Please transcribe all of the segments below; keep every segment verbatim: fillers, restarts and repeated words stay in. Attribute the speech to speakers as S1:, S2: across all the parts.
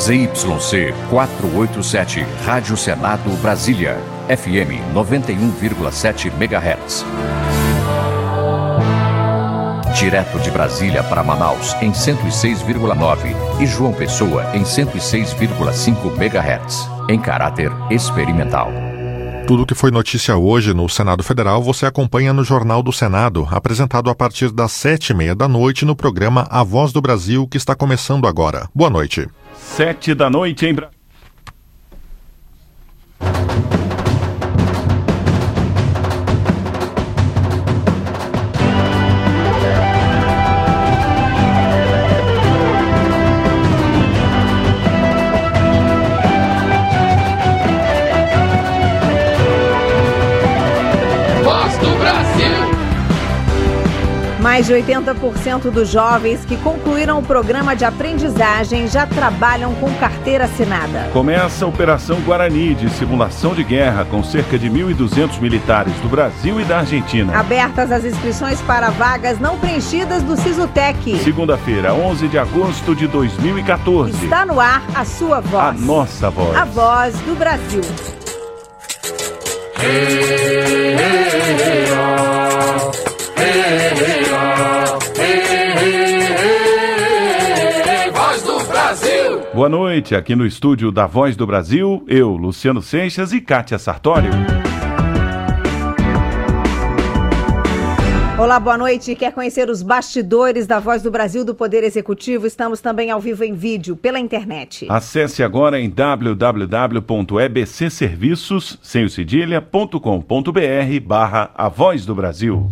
S1: Z Y C quatrocentos e oitenta e sete, Rádio Senado Brasília, F M noventa e um vírgula sete megahertz. Direto de Brasília para Manaus em cento e seis vírgula nove e João Pessoa em cento e seis vírgula cinco megahertz, em caráter experimental.
S2: Tudo que foi notícia hoje no Senado Federal você acompanha no Jornal do Senado, apresentado a partir das sete e meia da noite no programa A Voz do Brasil, que está começando agora. Boa noite.
S3: Sete da noite em Brasília.
S4: Mais de oitenta por cento dos jovens que concluíram o programa de aprendizagem já trabalham com carteira assinada.
S3: Começa a Operação Guarani de simulação de guerra com cerca de mil e duzentos militares do Brasil e da Argentina.
S4: Abertas as inscrições para vagas não preenchidas do Sisutec.
S3: Segunda-feira, onze de agosto de dois mil e quatorze.
S4: Está no ar a sua voz.
S3: A nossa voz.
S4: A voz do Brasil.
S5: Hey, hey, hey, oh. Hey, hey, oh. Hey, hey, hey, hey, Voz do Brasil.
S3: Boa noite, aqui no estúdio da Voz do Brasil, eu, Luciano Seixas e Kátia Sartório.
S4: Olá, boa noite. Quer conhecer os bastidores da Voz do Brasil do Poder Executivo? Estamos também ao vivo em vídeo, pela internet.
S3: Acesse agora em w w w ponto e b c serviços, sem o cedilha, ponto com ponto b r barra A Voz do Brasil.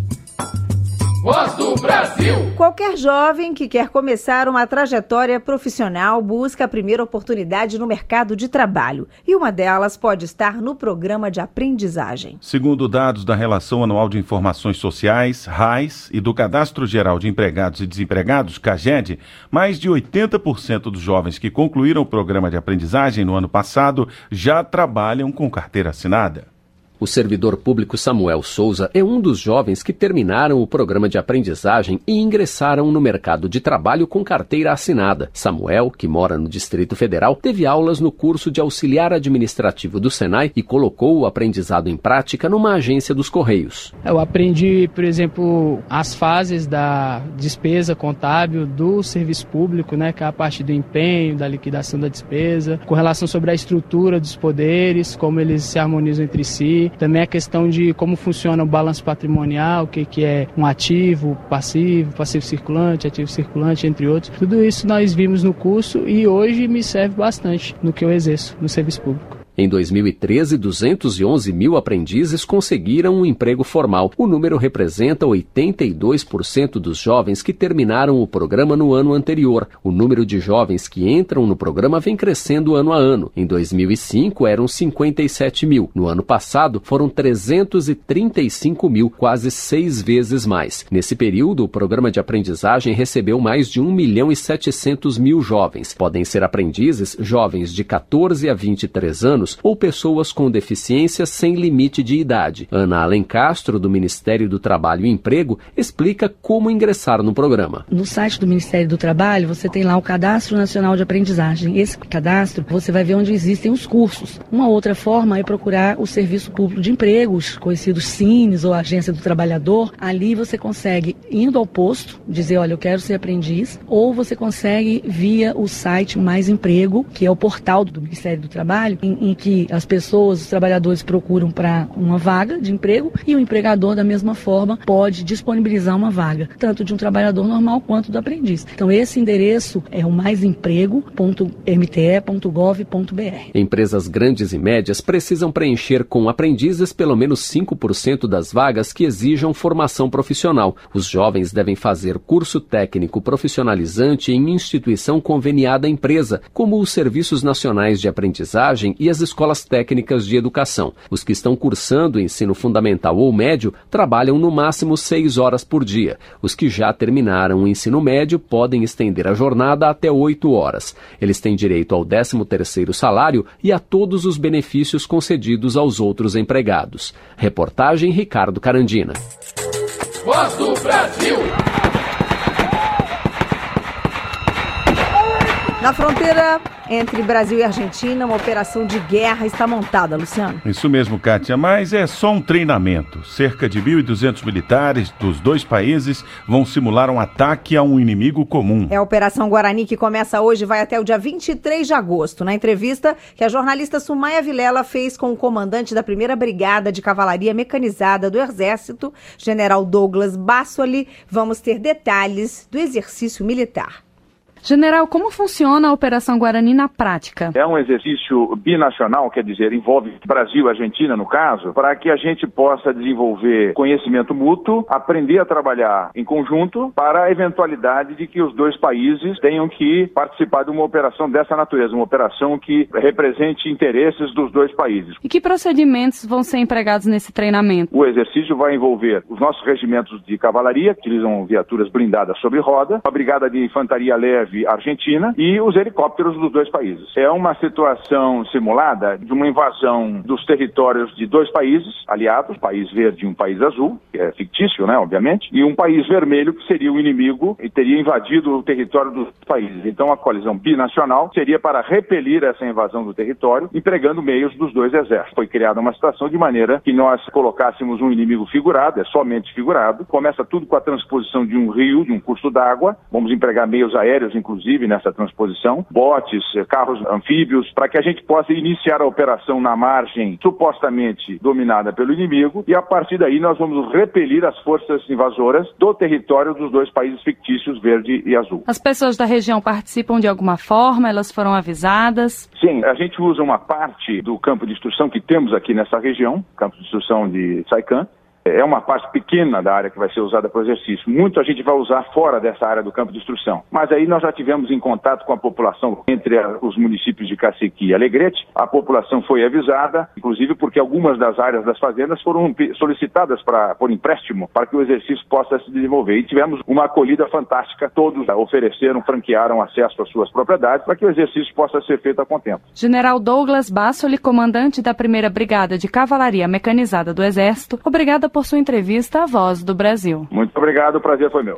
S5: Voz do Brasil.
S4: Qualquer jovem que quer começar uma trajetória profissional busca a primeira oportunidade no mercado de trabalho. E uma delas pode estar no programa de aprendizagem.
S3: Segundo dados da Relação Anual de Informações Sociais, RAIS, e do Cadastro Geral de Empregados e Desempregados, CAGED, mais de oitenta por cento dos jovens que concluíram o programa de aprendizagem no ano passado já trabalham com carteira assinada.
S6: O servidor público Samuel Souza é um dos jovens que terminaram o programa de aprendizagem e ingressaram no mercado de trabalho com carteira assinada. Samuel, que mora no Distrito Federal, teve aulas no curso de auxiliar administrativo do Senai e colocou o aprendizado em prática numa agência dos Correios.
S7: Eu aprendi, por exemplo, as fases da despesa contábil do serviço público, né, que é a parte do empenho, da liquidação da despesa, com relação sobre a estrutura dos poderes, como eles se harmonizam entre si. Também a questão de como funciona o balanço patrimonial, o que, que é um ativo, passivo, passivo circulante, ativo circulante, entre outros. Tudo isso nós vimos no curso e hoje me serve bastante no que eu exerço no serviço público.
S6: Em dois mil e treze, duzentos e onze mil aprendizes conseguiram um emprego formal. O número representa oitenta e dois por cento dos jovens que terminaram o programa no ano anterior. O número de jovens que entram no programa vem crescendo ano a ano. Em dois mil e cinco, eram cinquenta e sete mil. No ano passado, foram trezentos e trinta e cinco mil, quase seis vezes mais. Nesse período, o programa de aprendizagem recebeu mais de um milhão e setecentos mil jovens. Podem ser aprendizes jovens de quatorze a vinte e três anos ou pessoas com deficiência sem limite de idade. Ana Alencastro, do Ministério do Trabalho e Emprego, explica como ingressar no programa.
S8: No site do Ministério do Trabalho, você tem lá o Cadastro Nacional de Aprendizagem. Esse cadastro, você vai ver onde existem os cursos. Uma outra forma é procurar o Serviço Público de Empregos, conhecidos Cines ou Agência do Trabalhador. Ali você consegue, indo ao posto, dizer, olha, eu quero ser aprendiz, ou você consegue via o site Mais Emprego, que é o portal do Ministério do Trabalho, em, em que as pessoas, os trabalhadores procuram para uma vaga de emprego e o empregador, da mesma forma, pode disponibilizar uma vaga, tanto de um trabalhador normal quanto do aprendiz. Então, esse endereço é o mais emprego ponto m t e ponto gov ponto b r.
S6: Empresas grandes e médias precisam preencher com aprendizes pelo menos cinco por cento das vagas que exijam formação profissional. Os jovens devem fazer curso técnico profissionalizante em instituição conveniada à empresa, como os Serviços Nacionais de Aprendizagem e as escolas técnicas de educação. Os que estão cursando ensino fundamental ou médio trabalham no máximo seis horas por dia. Os que já terminaram o ensino médio podem estender a jornada até oito horas. Eles têm direito ao décimo terceiro salário e a todos os benefícios concedidos aos outros empregados. Reportagem Ricardo Carandina.
S5: Voz do Brasil.
S4: Na fronteira entre Brasil e Argentina, uma operação de guerra está montada, Luciano.
S3: Isso mesmo, Kátia, mas é só um treinamento. Cerca de mil e duzentos militares dos dois países vão simular um ataque a um inimigo comum.
S4: É a Operação Guarani, que começa hoje e vai até o dia vinte e três de agosto. Na entrevista que a jornalista Sumaia Vilela fez com o comandante da primeira Brigada de Cavalaria Mecanizada do Exército, General Douglas Bassoli, vamos ter detalhes do exercício militar.
S9: General, como funciona a Operação Guarani na prática?
S10: É um exercício binacional, quer dizer, envolve Brasil e Argentina, no caso, para que a gente possa desenvolver conhecimento mútuo, aprender a trabalhar em conjunto para a eventualidade de que os dois países tenham que participar de uma operação dessa natureza, uma operação que represente interesses dos dois países.
S9: E que procedimentos vão ser empregados nesse treinamento?
S10: O exercício vai envolver os nossos regimentos de cavalaria, que utilizam viaturas blindadas sobre roda, a Brigada de Infantaria Leve Argentina e os helicópteros dos dois países. É uma situação simulada de uma invasão dos territórios de dois países aliados, um país verde e um país azul, que é fictício, né, obviamente, e um país vermelho que seria o inimigo e teria invadido o território dos países. Então a coalizão binacional seria para repelir essa invasão do território, empregando meios dos dois exércitos. Foi criada uma situação de maneira que nós colocássemos um inimigo figurado, é somente figurado. Começa tudo com a transposição de um rio, de um curso d'água. Vamos empregar meios aéreos, inclusive, nessa transposição, botes, carros anfíbios, para que a gente possa iniciar a operação na margem supostamente dominada pelo inimigo, e a partir daí nós vamos repelir as forças invasoras do território dos dois países fictícios, verde e azul.
S9: As pessoas da região participam de alguma forma? Elas foram avisadas?
S10: Sim, a gente usa uma parte do campo de instrução que temos aqui nessa região, campo de instrução de Saican. É uma parte pequena da área que vai ser usada para o exercício. Muito a gente vai usar fora dessa área do campo de instrução. Mas aí nós já tivemos em contato com a população entre a, os municípios de Caciqui e Alegrete. A população foi avisada, inclusive porque algumas das áreas das fazendas foram solicitadas para, por empréstimo para que o exercício possa se desenvolver. E tivemos uma acolhida fantástica. Todos ofereceram, franquearam acesso às suas propriedades para que o exercício possa ser feito a contento.
S9: General Douglas Bassoli, comandante da primeira Brigada de Cavalaria Mecanizada do Exército, obrigada por sua entrevista à Voz do Brasil.
S10: Muito obrigado, o prazer foi meu.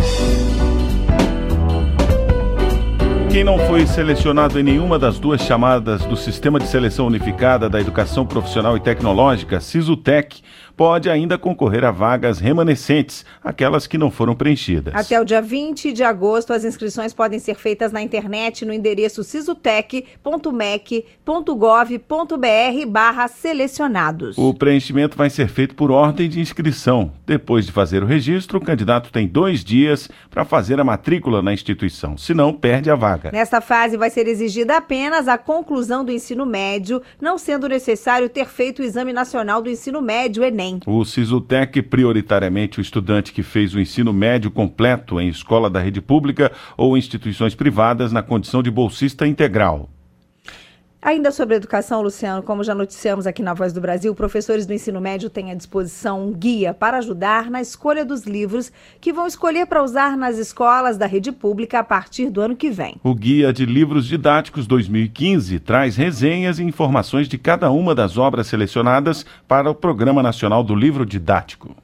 S3: Quem não foi selecionado em nenhuma das duas chamadas do Sistema de Seleção Unificada da Educação Profissional e Tecnológica, SISUTEC, pode ainda concorrer a vagas remanescentes, aquelas que não foram preenchidas.
S4: Até o dia vinte de agosto, as inscrições podem ser feitas na internet no endereço sisutec ponto mec ponto gov ponto br barra selecionados.
S3: O preenchimento vai ser feito por ordem de inscrição. Depois de fazer o registro, o candidato tem dois dias para fazer a matrícula na instituição, senão perde a vaga.
S4: Nesta fase vai ser exigida apenas a conclusão do ensino médio, não sendo necessário ter feito o Exame Nacional do Ensino Médio, Enem.
S3: O SISUTEC, prioritariamente o estudante que fez o ensino médio completo em escola da rede pública ou instituições privadas na condição de bolsista integral.
S4: Ainda sobre educação, Luciano, como já noticiamos aqui na Voz do Brasil, professores do ensino médio têm à disposição um guia para ajudar na escolha dos livros que vão escolher para usar nas escolas da rede pública a partir do ano que vem.
S3: O Guia de Livros Didáticos dois mil e quinze traz resenhas e informações de cada uma das obras selecionadas para o Programa Nacional do Livro Didático.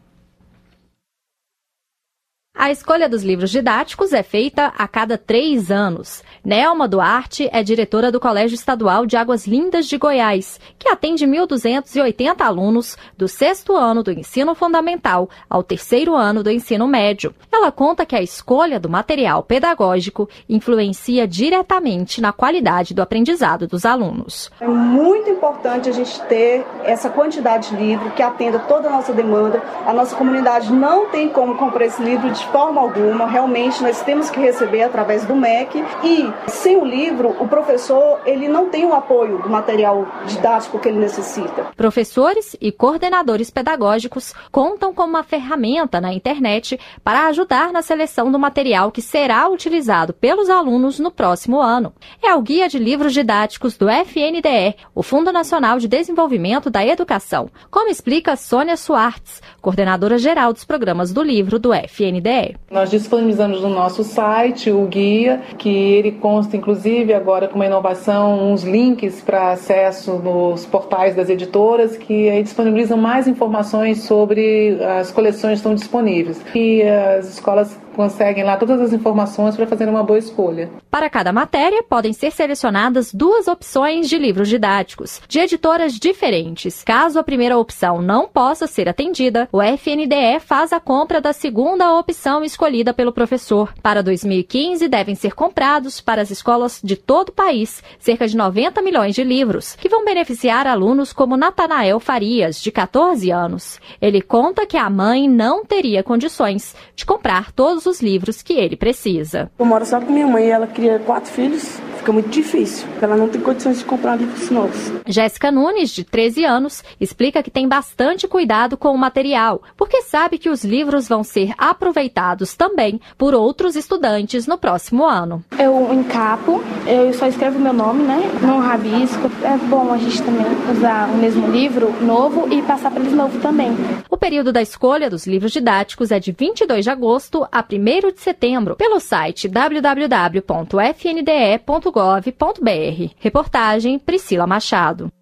S11: A escolha dos livros didáticos é feita a cada três anos. Nelma Duarte é diretora do Colégio Estadual de Águas Lindas de Goiás, que atende mil duzentos e oitenta alunos do sexto ano do ensino fundamental ao terceiro ano do ensino médio. Ela conta que a escolha do material pedagógico influencia diretamente na qualidade do aprendizado dos alunos.
S12: É muito importante a gente ter essa quantidade de livro que atenda toda a nossa demanda. A nossa comunidade não tem como comprar esse livro de forma alguma, realmente nós temos que receber através do M E C e sem o livro, o professor ele não tem o apoio do material didático que ele necessita.
S11: Professores e coordenadores pedagógicos contam com uma ferramenta na internet para ajudar na seleção do material que será utilizado pelos alunos no próximo ano. É o Guia de Livros Didáticos do F N D E, o Fundo Nacional de Desenvolvimento da Educação, como explica Sônia Suartz, coordenadora geral dos programas do livro do F N D E.
S13: Nós disponibilizamos no nosso site o guia, que ele consta inclusive agora com uma inovação, uns links para acesso nos portais das editoras que aí disponibilizam mais informações sobre as coleções que estão disponíveis. E as escolas conseguem lá todas as informações para fazer uma boa escolha.
S11: Para cada matéria, podem ser selecionadas duas opções de livros didáticos, de editoras diferentes. Caso a primeira opção não possa ser atendida, o F N D E faz a compra da segunda opção escolhida pelo professor. Para dois mil e quinze, devem ser comprados para as escolas de todo o país cerca de noventa milhões de livros, que vão beneficiar alunos como Natanael Farias, de catorze anos. Ele conta que a mãe não teria condições de comprar todos os livros que ele precisa.
S14: Eu moro só com minha mãe e ela cria quatro filhos. Fica muito difícil, ela não tem condições de comprar livros novos.
S11: Jéssica Nunes, de treze anos, explica que tem bastante cuidado com o material, porque sabe que os livros vão ser aproveitados também por outros estudantes no próximo ano.
S15: Eu encapo, eu só escrevo meu nome, né? Não rabisco. É bom a gente também usar o mesmo livro novo e passar para eles novo também.
S11: O período da escolha dos livros didáticos é de vinte e dois de agosto a primeiro de setembro, pelo site w w w ponto f n d e ponto gov ponto b r. Reportagem Priscila Machado.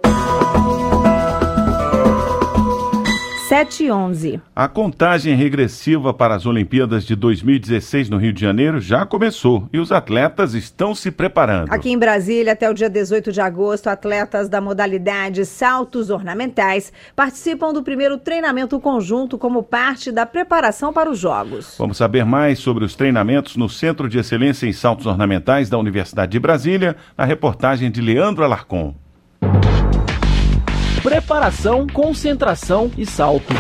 S4: sete e onze.
S3: A contagem regressiva para as Olimpíadas de dois mil e dezesseis no Rio de Janeiro já começou e os atletas estão se preparando.
S4: Aqui em Brasília, até o dia dezoito de agosto, atletas da modalidade saltos ornamentais participam do primeiro treinamento conjunto como parte da preparação para os Jogos.
S3: Vamos saber mais sobre os treinamentos no Centro de Excelência em Saltos Ornamentais da Universidade de Brasília, na reportagem de Leandro Alarcon.
S16: Preparação, concentração e salto.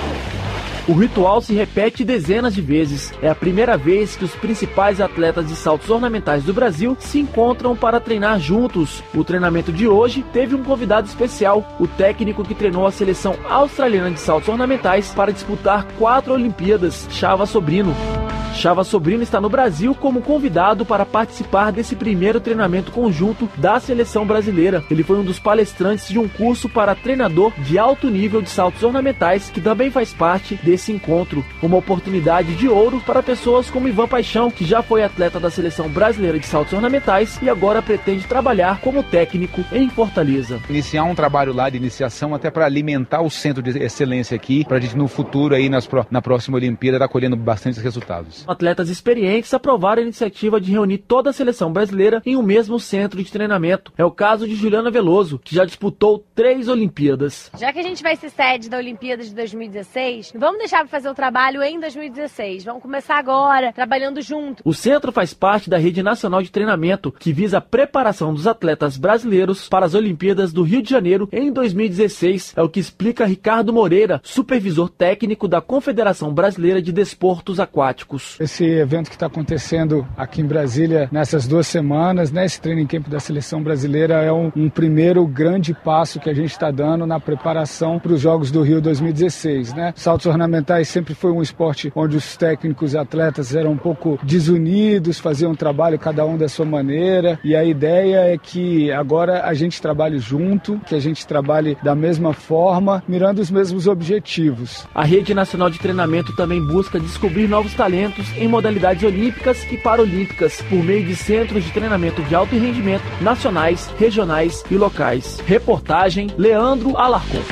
S16: O ritual se repete dezenas de vezes. É a primeira vez que os principais atletas de saltos ornamentais do Brasil se encontram para treinar juntos. O treinamento de hoje teve um convidado especial, o técnico que treinou a seleção australiana de saltos ornamentais para disputar quatro Olimpíadas, Chava Sobrino. Chava Sobrino está no Brasil como convidado para participar desse primeiro treinamento conjunto da seleção brasileira. Ele foi um dos palestrantes de um curso para treinador de alto nível de saltos ornamentais, que também faz parte desse encontro. Uma oportunidade de ouro para pessoas como Ivan Paixão, que já foi atleta da seleção brasileira de saltos ornamentais e agora pretende trabalhar como técnico em Fortaleza.
S17: Iniciar um trabalho lá de iniciação até para alimentar o centro de excelência aqui, para a gente no futuro, aí nas, na próxima Olimpíada, estar colhendo bastantes resultados.
S16: Atletas experientes aprovaram a iniciativa de reunir toda a seleção brasileira em um mesmo centro de treinamento. É o caso de Juliana Veloso, que já disputou três Olimpíadas.
S18: Já que a gente vai ser sede da Olimpíada de dois mil e dezesseis, não vamos deixar para fazer o trabalho em dois mil e dezesseis. Vamos começar agora, trabalhando junto.
S16: O centro faz parte da Rede Nacional de Treinamento, que visa a preparação dos atletas brasileiros para as Olimpíadas do Rio de Janeiro em dois mil e dezesseis. É o que explica Ricardo Moreira, supervisor técnico da Confederação Brasileira de Desportos Aquáticos.
S19: Esse evento que está acontecendo aqui em Brasília nessas duas semanas, né, esse training camp da seleção brasileira é um, um primeiro grande passo que a gente está dando na preparação para os Jogos do Rio dois mil e dezesseis. Né? Saltos ornamentais sempre foi um esporte onde os técnicos e atletas eram um pouco desunidos, faziam um trabalho cada um da sua maneira, e a ideia é que agora a gente trabalhe junto, que a gente trabalhe da mesma forma, mirando os mesmos objetivos.
S16: A Rede Nacional de Treinamento também busca descobrir novos talentos em modalidades olímpicas e paralímpicas, por meio de centros de treinamento de alto rendimento nacionais, regionais e locais. Reportagem Leandro Alarcon.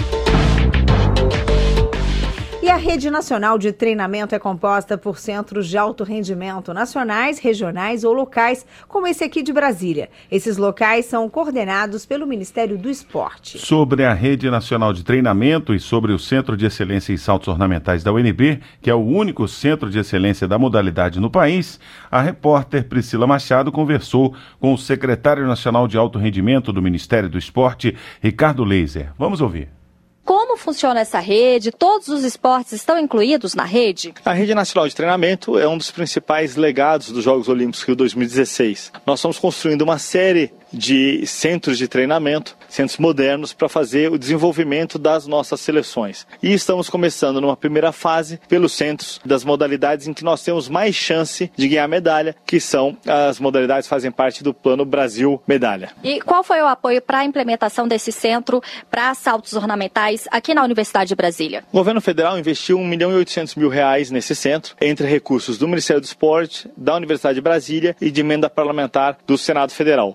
S4: E a Rede Nacional de Treinamento é composta por centros de alto rendimento nacionais, regionais ou locais, como esse aqui de Brasília. Esses locais são coordenados pelo Ministério do Esporte.
S3: Sobre a Rede Nacional de Treinamento e sobre o Centro de Excelência em Saltos Ornamentais da U N B, que é o único centro de excelência da modalidade no país, a repórter Priscila Machado conversou com o secretário nacional de alto rendimento do Ministério do Esporte, Ricardo Leiser. Vamos ouvir.
S11: Como funciona essa rede? Todos os esportes estão incluídos na rede?
S20: A Rede Nacional de Treinamento é um dos principais legados dos Jogos Olímpicos Rio dois mil e dezesseis. Nós estamos construindo uma série de centros de treinamento, centros modernos, para fazer o desenvolvimento das nossas seleções. E estamos começando numa primeira fase pelos centros das modalidades em que nós temos mais chance de ganhar medalha, que são as modalidades que fazem parte do Plano Brasil Medalha.
S11: E qual foi o apoio para a implementação desse centro para saltos ornamentais aqui na Universidade de Brasília?
S20: O governo federal investiu um milhão e oitocentos mil reais nesse centro, entre recursos do Ministério do Esporte, da Universidade de Brasília e de emenda parlamentar do Senado Federal. Além disso,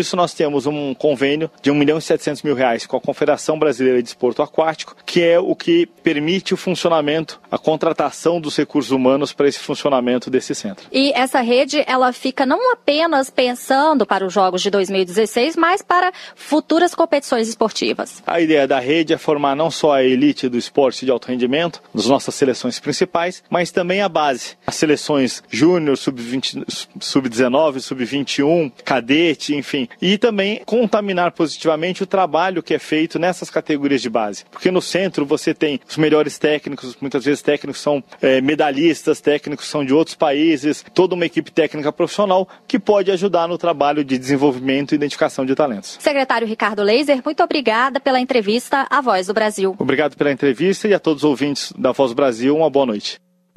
S20: disso, nós temos um convênio de um milhão e setecentos mil reais com a Confederação Brasileira de Desporto Aquático, que é o que permite o funcionamento, a contratação dos recursos humanos para esse funcionamento desse centro.
S11: E essa rede, ela fica não apenas pensando para os Jogos de dois mil e dezesseis, mas para futuras competições esportivas.
S20: A ideia da rede é formar não só a elite do esporte de alto rendimento, das nossas seleções principais, mas também a base. As seleções júnior, sub vinte, sub dezenove, sub vinte e um, cadete, enfim. E também contaminar positivamente o trabalho que é feito nessas categorias de base. Porque no centro você tem os melhores técnicos, muitas vezes técnicos são é, medalhistas, técnicos são de outros países, toda uma equipe técnica profissional que pode ajudar no trabalho de desenvolvimento e identificação de talentos.
S11: Secretário Ricardo Leiser, muito obrigada pela entrevista à Voz do Brasil.
S20: Obrigado pela entrevista e a todos os ouvintes da Voz do Brasil, uma boa noite.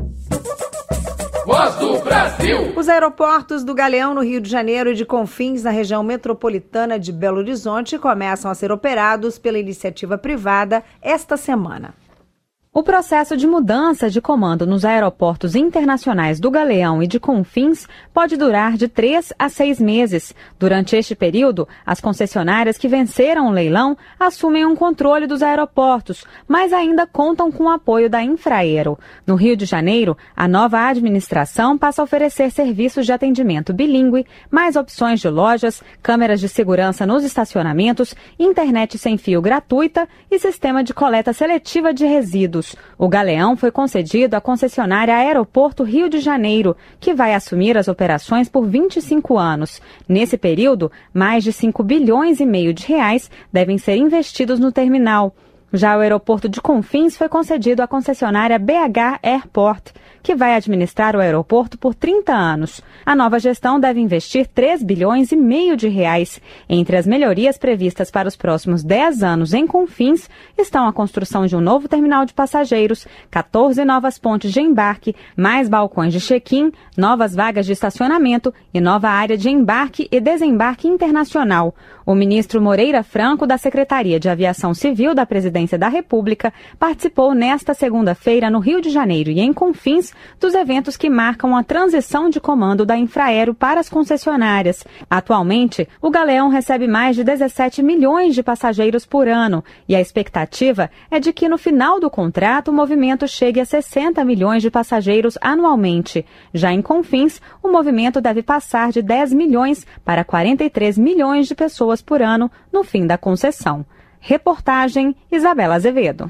S5: Voz do Brasil.
S4: Os aeroportos do Galeão, no Rio de Janeiro, e de Confins, na região metropolitana de Belo Horizonte, começam a ser operados pela iniciativa privada esta semana.
S21: O processo de mudança de comando nos aeroportos internacionais do Galeão e de Confins pode durar de três a seis meses. Durante este período, as concessionárias que venceram o leilão assumem um controle dos aeroportos, mas ainda contam com o apoio da Infraero. No Rio de Janeiro, a nova administração passa a oferecer serviços de atendimento bilíngue, mais opções de lojas, câmeras de segurança nos estacionamentos, internet sem fio gratuita e sistema de coleta seletiva de resíduos. O Galeão foi concedido à concessionária Aeroporto Rio de Janeiro, que vai assumir as operações por vinte e cinco anos. Nesse período, mais de cinco bilhões e meio de reais devem ser investidos no terminal. Já o aeroporto de Confins foi concedido à concessionária B H Airport, que vai administrar o aeroporto por trinta anos. A nova gestão deve investir três bilhões e meio de reais. Entre as melhorias previstas para os próximos dez anos em Confins estão a construção de um novo terminal de passageiros, quatorze novas pontes de embarque, mais balcões de check-in, novas vagas de estacionamento e nova área de embarque e desembarque internacional. O ministro Moreira Franco, da Secretaria de Aviação Civil da Presidência da República, participou nesta segunda-feira no Rio de Janeiro e em Confins dos eventos que marcam a transição de comando da Infraero para as concessionárias. Atualmente, o Galeão recebe mais de dezessete milhões de passageiros por ano e a expectativa é de que no final do contrato o movimento chegue a sessenta milhões de passageiros anualmente. Já em Confins, o movimento deve passar de dez milhões para quarenta e três milhões de pessoas por ano no fim da concessão. Reportagem Isabela Azevedo.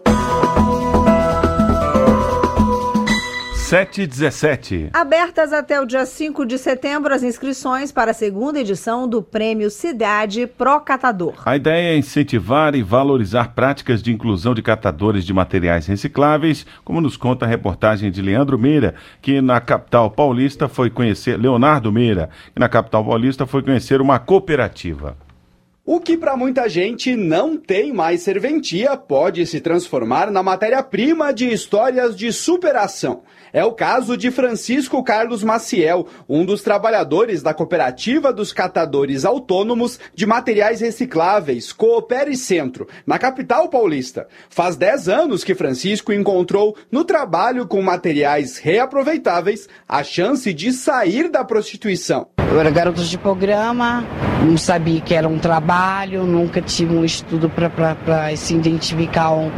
S3: sete e dezessete.
S4: Abertas até o dia cinco de setembro as inscrições para a segunda edição do Prêmio Cidade Pro Catador.
S3: A ideia é incentivar e valorizar práticas de inclusão de catadores de materiais recicláveis, como nos conta a reportagem de Leandro Meira, que na capital paulista foi conhecer, Leonardo Meira, que na capital paulista foi conhecer uma cooperativa.
S22: O que para muita gente não tem mais serventia pode se transformar na matéria-prima de histórias de superação. É o caso de Francisco Carlos Maciel, um dos trabalhadores da Cooperativa dos Catadores Autônomos de Materiais Recicláveis, Coopere Centro, na capital paulista. Faz dez anos que Francisco encontrou no trabalho com materiais reaproveitáveis a chance de sair da prostituição.
S23: Eu era garota de programa, não sabia que era um trabalho, nunca tive um estudo para se identificar um,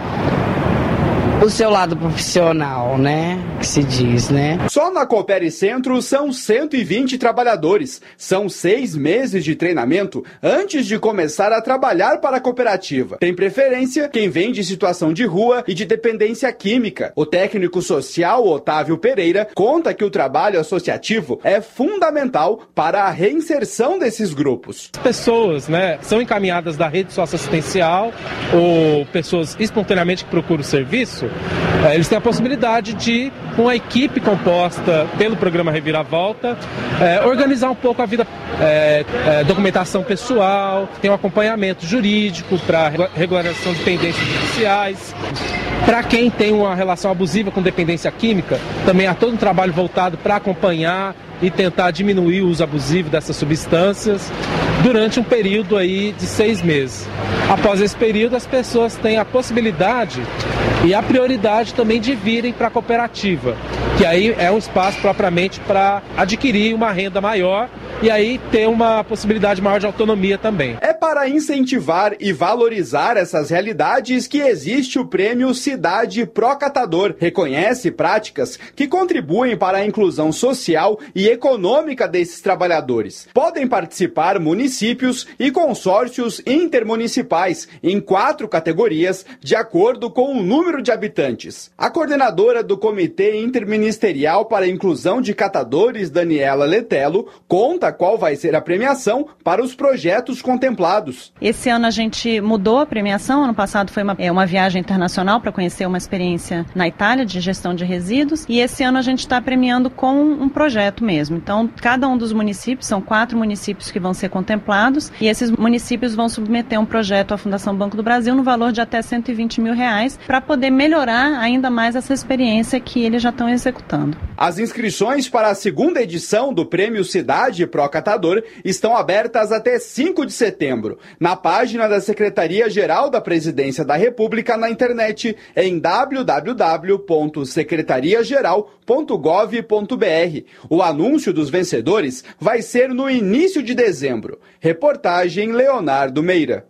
S23: o seu lado profissional, né? Que se diz, né?
S22: Só na Coopere Centro são cento e vinte trabalhadores. São seis meses de treinamento antes de começar a trabalhar para a cooperativa. Tem preferência quem vem de situação de rua e de dependência química. O técnico social Otávio Pereira conta que o trabalho associativo é fundamental para a reinserção desses grupos.
S24: As pessoas, né, são encaminhadas da rede socioassistencial ou pessoas espontaneamente que procuram serviço. Eles têm a possibilidade de, com uma equipe composta pelo programa Reviravolta, é, organizar um pouco a vida, é, é, documentação pessoal, tem um acompanhamento jurídico para regularização de pendências judiciais. Para quem tem uma relação abusiva com dependência química, também há todo um trabalho voltado para acompanhar e tentar diminuir o uso abusivo dessas substâncias durante um período aí de seis meses. Após esse período, as pessoas têm a possibilidade e a prioridade também de virem para a cooperativa, que aí é um espaço propriamente para adquirir uma renda maior e aí ter uma possibilidade maior de autonomia também.
S22: É para incentivar e valorizar essas realidades que existe o prêmio Cidade Procatador. Reconhece práticas que contribuem para a inclusão social e econômica desses trabalhadores. Podem participar municípios e consórcios intermunicipais em quatro categorias, de acordo com o número de habitantes. A coordenadora do Comitê Interministerial para a Inclusão de Catadores, Daniela Letelo, conta qual vai ser a premiação para os projetos contemplados.
S1: Esse ano a gente mudou a premiação. Ano passado foi uma, é, uma viagem internacional para conhecer uma experiência na Itália de gestão de resíduos, e esse ano a gente está premiando com um projeto mesmo. Então, cada um dos municípios, são quatro municípios que vão ser contemplados, e esses municípios vão submeter um projeto à Fundação Banco do Brasil no valor de até cento e vinte mil reais para poder melhorar ainda mais essa experiência que eles já estão executando.
S22: As inscrições para a segunda edição do Prêmio Cidade Procatador estão abertas até cinco de setembro, na página da Secretaria-Geral da Presidência da República na internet, em w w w ponto secretaria geral ponto gov ponto b r. O anúncio dos vencedores vai ser no início de dezembro. Reportagem Leonardo Meira.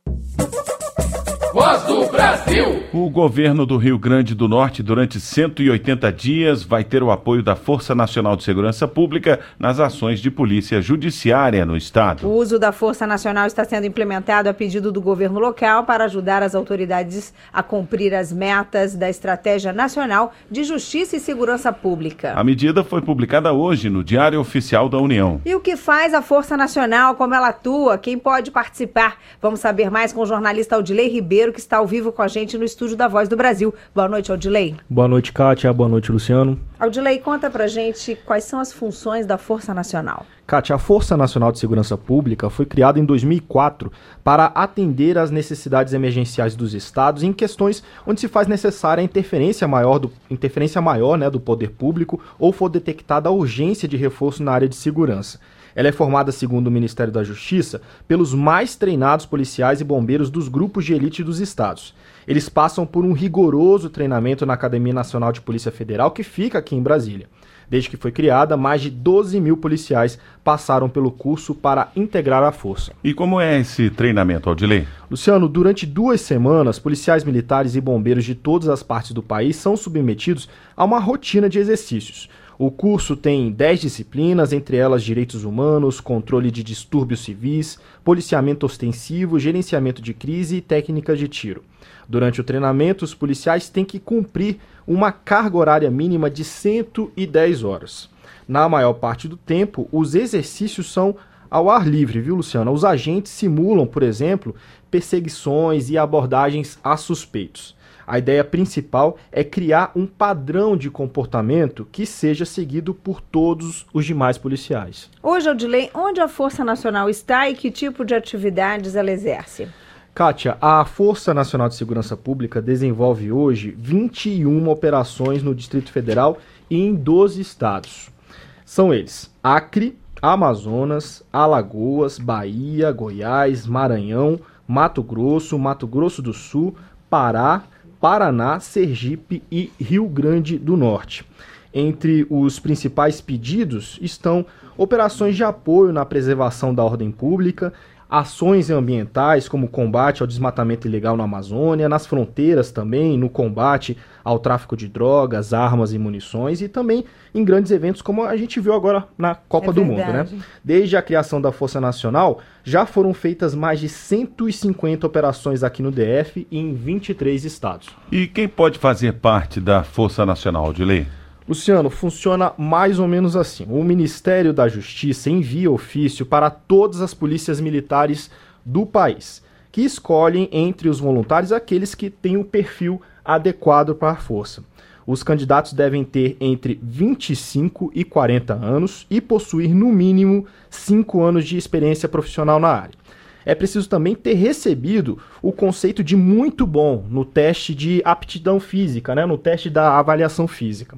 S5: Voz do Brasil.
S3: O governo do Rio Grande do Norte, durante cento e oitenta dias, vai ter o apoio da Força Nacional de Segurança Pública nas ações de polícia judiciária no estado.
S4: O uso da Força Nacional está sendo implementado a pedido do governo local para ajudar as autoridades a cumprir as metas da Estratégia Nacional de Justiça e Segurança Pública.
S3: A medida foi publicada hoje no Diário Oficial da União.
S4: E o que faz a Força Nacional, como ela atua, quem pode participar? Vamos saber mais com o jornalista Audilei Ribeiro, que está ao vivo com a gente no estúdio da Voz do Brasil. Boa noite, Audilei.
S2: Boa noite, Kátia. Boa noite, Luciano.
S4: Audilei, conta pra gente quais são as funções da Força Nacional.
S2: Kátia, a Força Nacional de Segurança Pública foi criada em dois mil e quatro para atender às necessidades emergenciais dos estados em questões onde se faz necessária a interferência maior do, interferência maior, né, do poder público ou for detectada a urgência de reforço na área de segurança. Ela é formada, segundo o Ministério da Justiça, pelos mais treinados policiais e bombeiros dos grupos de elite dos estados. Eles passam por um rigoroso treinamento na Academia Nacional de Polícia Federal, que fica aqui em Brasília. Desde que foi criada, mais de doze mil policiais passaram pelo curso para integrar a força.
S3: E como é esse treinamento, Audilei?
S2: Luciano, durante duas semanas, policiais militares e bombeiros de todas as partes do país são submetidos a uma rotina de exercícios. O curso tem dez disciplinas, entre elas direitos humanos, controle de distúrbios civis, policiamento ostensivo, gerenciamento de crise e técnicas de tiro. Durante o treinamento, os policiais têm que cumprir uma carga horária mínima de cento e dez horas. Na maior parte do tempo, os exercícios são ao ar livre, viu, Luciana? Os agentes simulam, por exemplo, perseguições e abordagens a suspeitos. A ideia principal é criar um padrão de comportamento que seja seguido por todos os demais policiais.
S4: Hoje, Audilei, onde a Força Nacional está e que tipo de atividades ela exerce?
S2: Kátia, a Força Nacional de Segurança Pública desenvolve hoje vinte e uma operações no Distrito Federal e em doze estados. São eles: Acre, Amazonas, Alagoas, Bahia, Goiás, Maranhão, Mato Grosso, Mato Grosso do Sul, Pará, Paraná, Sergipe e Rio Grande do Norte. Entre os principais pedidos estão operações de apoio na preservação da ordem pública, ações ambientais como combate ao desmatamento ilegal na Amazônia, nas fronteiras também, no combate ao tráfico de drogas, armas e munições, e também em grandes eventos como a gente viu agora na Copa é do Mundo, né? Desde a criação da Força Nacional, já foram feitas mais de cento e cinquenta operações aqui no D F e em vinte e três estados.
S3: E quem pode fazer parte da Força Nacional, Audilei?
S2: Luciano, funciona mais ou menos assim. O Ministério da Justiça envia ofício para todas as polícias militares do país, que escolhem entre os voluntários aqueles que têm o perfil adequado para a força. Os candidatos devem ter entre vinte e cinco e quarenta anos e possuir no mínimo cinco anos de experiência profissional na área. É preciso também ter recebido o conceito de muito bom no teste de aptidão física, né, no teste da avaliação física.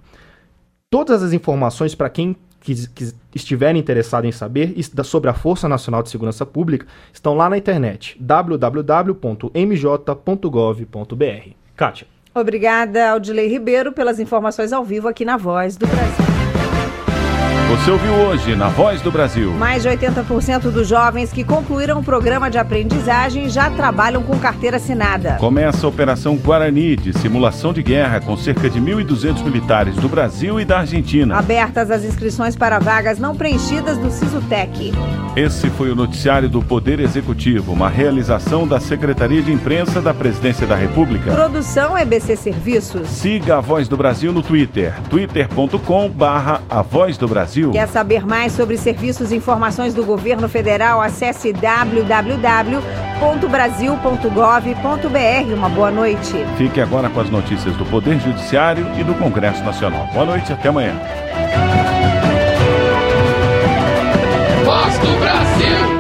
S2: Todas as informações para quem que, que estiver interessado em saber sobre a Força Nacional de Segurança Pública estão lá na internet, w w w ponto m j ponto gov ponto b r. Kátia.
S4: Obrigada, Audilei Ribeiro, pelas informações ao vivo aqui na Voz do Brasil.
S3: Você ouviu hoje na Voz do Brasil.
S4: Mais de oitenta por cento dos jovens que concluíram o programa de aprendizagem já trabalham com carteira assinada.
S3: Começa a Operação Guarani, de simulação de guerra, com cerca de mil e duzentos militares do Brasil e da Argentina.
S4: Abertas as inscrições para vagas não preenchidas do Sisutec.
S3: Esse foi o noticiário do Poder Executivo, uma realização da Secretaria de Imprensa da Presidência da República.
S4: Produção E B C Serviços.
S3: Siga a Voz do Brasil no Twitter, twitter ponto com barra A Voz do Brasil.
S4: Quer saber mais sobre serviços e informações do governo federal? Acesse w w w ponto brasil ponto gov ponto b r. Uma boa noite.
S3: Fique agora com as notícias do Poder Judiciário e do Congresso Nacional. Boa noite, até amanhã.
S5: Voz do Brasil.